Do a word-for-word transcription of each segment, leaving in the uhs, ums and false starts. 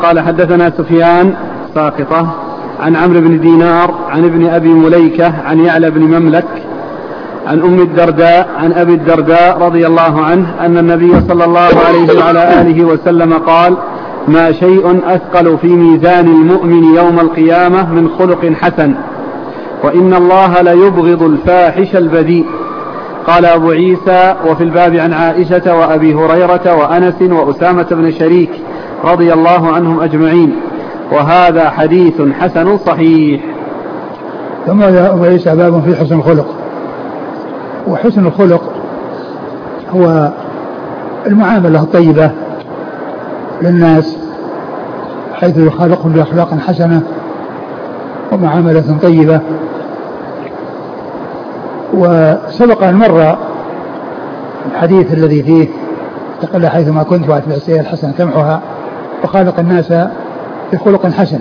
قال حدثنا سفيان ساقطة عن عمرو بن دينار عن ابن أبي مليكة عن يعلى بن مملك عن أم الدرداء عن أبي الدرداء رضي الله عنه أن النبي صلى الله عليه وعلى آله وسلم قال: ما شيء أثقل في ميزان المؤمن يوم القيامة من خلق حسن، وإن الله ليبغض الفاحش البذيء. قال أبو عيسى: وفي الباب عن عائشة وأبي هريرة وأنس وأسامة بن شريك رضي الله عنهم أجمعين، وهذا حديث حسن صحيح. ثم أبو عيسى باب في حسن الخلق. وحسن الخلق هو المعاملة الطيبة للناس حيث يخالقهم بأخلاق حسنة ومعاملة طيبة. وسبق أن مر الحديث الذي فيه: تقل حيثما كنت وأتبع السيئة الحسنة تمحها وخالق الناس بخلق حسن.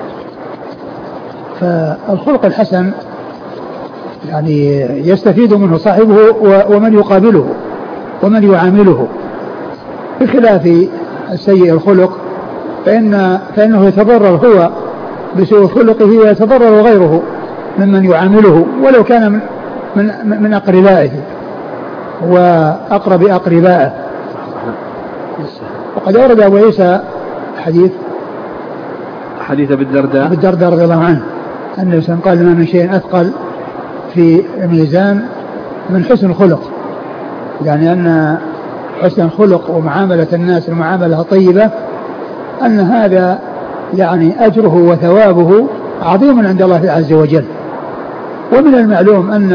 فالخلق الحسن يعني يستفيد منه صاحبه ومن يقابله ومن يعامله، بخلاف السيء الخلق فإن فإنه يتضرر هو بسوء خلقه ويتضرر غيره ممن يعامله ولو كان من من, من أقربائه وأقرب أقربائه. وقد أورد أبو عيسى حديث حديث أبي الدرداء أبي الدرداء رضي الله عنه أن الإنسان قال: ما من شيء أثقل في الميزان من حسن الخلق، يعني أن حسن الخلق ومعاملة الناس المعاملة الطيبة أن هذا يعني أجره وثوابه عظيم عند الله عز وجل. ومن المعلوم أن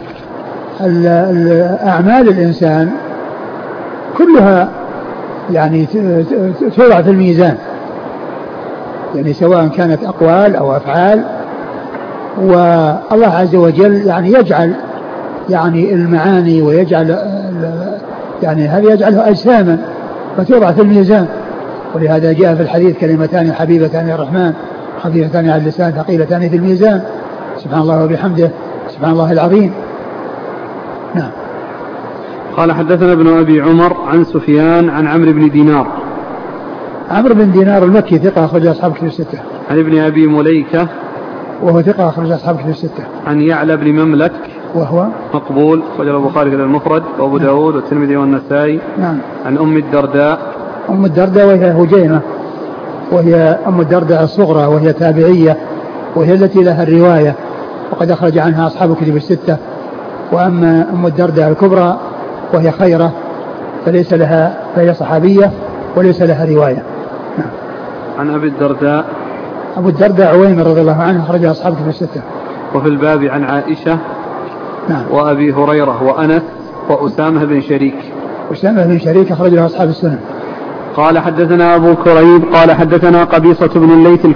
أعمال الإنسان كلها يعني توضع في الميزان، يعني سواء كانت أقوال أو أفعال. والله عز وجل يعني يجعل يعني المعاني ويجعل يعني هذا يجعله أجساما فتوضع في الميزان. ولهذا جاء في الحديث: كلمتان حبيبتان الرحمن خفيفتان على اللسان ثقيلتان في الميزان، سبحان الله وبحمده سبحان الله العظيم. نعم. قال حدثنا ابن أبي عمر عن سفيان عن عمرو بن دينار. عمرو بن دينار المكي ثقة أخرج أصحاب كتب الستة. عن ابن أبي مليكة وهو ثقة أخرج أصحاب كتب الستة. عن يعلى بن مملك وهو مقبول أخرج البخاري في المفرد وأبو نعم. داود والترمذي والنسائي. نعم. عن أم الدرداء أم الدرداء وهي هجيمة، وهي أم الدرداء الصغرى، وهي تابعية، وهي التي لها الرواية وقد أخرج عنها أصحاب كتب الستة. وأما أم الدرداء الكبرى وهي خيرة فليس لها، فهي صحابية وليس لها رواية. نعم. عن أبي الدرداء أبو الدرداء عويمر رضي الله عنه أخرج أصحاب كتب الستة. وفي الباب عن عائشة نعم. وأبي هريرة وأنس وأسامة بن شريك. أسامة بن شريك أخرج له أصحاب السنن. قال حدثنا أبو كريب قال حدثنا قبيصة بن الليث